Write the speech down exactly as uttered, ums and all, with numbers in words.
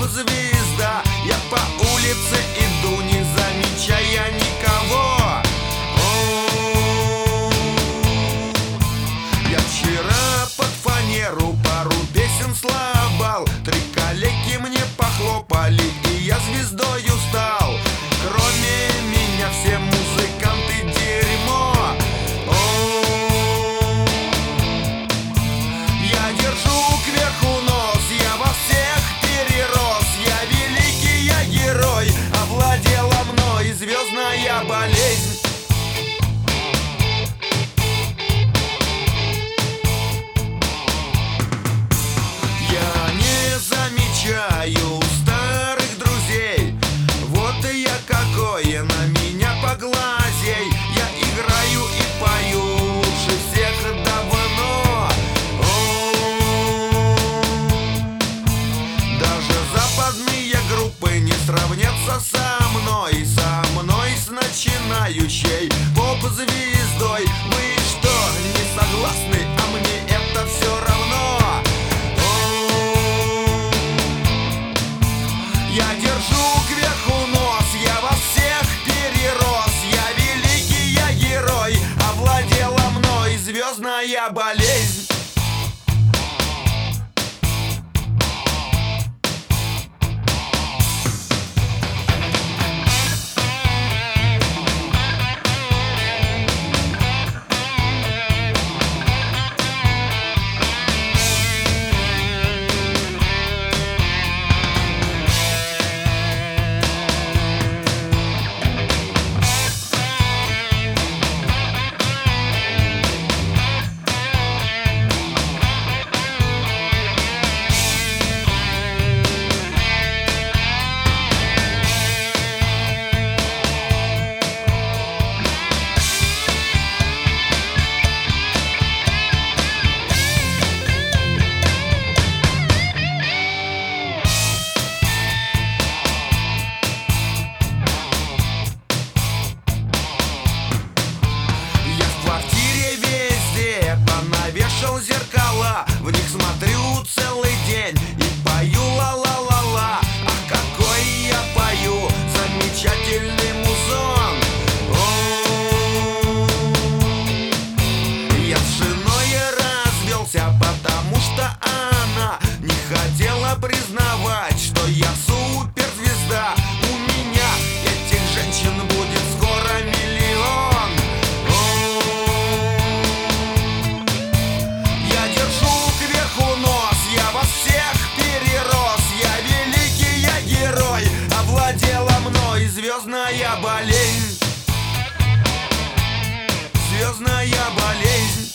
поп-звезда. Я по улице иду, не замечая никого. О, я вчера под фанеру пару песен слабал. Три коллеги мне похлопали, и я звездою стал. Кроме меня все музыканты дерьмо. О, я держу кверху нос, я во всех перерос. Я великий, я герой, овладела мной звездная болезнь. Я не замечаю старых друзей. Вот и я какой, на меня поглазей. Я играю и пою лучше всех давно. О, даже западные группы не сравнятся со мной. Со мной, с начинающей поп-звездой. Вы что, не согласны? А мне это все равно. Я держу кверху нос, я во всех перерос. Я великий, я герой, овладела мной звездная болезнь. Навешал зеркала, в них смотрю целый день и пою ла-ла-ла-ла. Ах, какой я пою, замечательный музон. О, я с женой развелся, потому что она не хотела признавать, что я суперзвезда. У меня этих женщин будет скоро миллион. Овладела мной звездная болезнь. Звездная болезнь.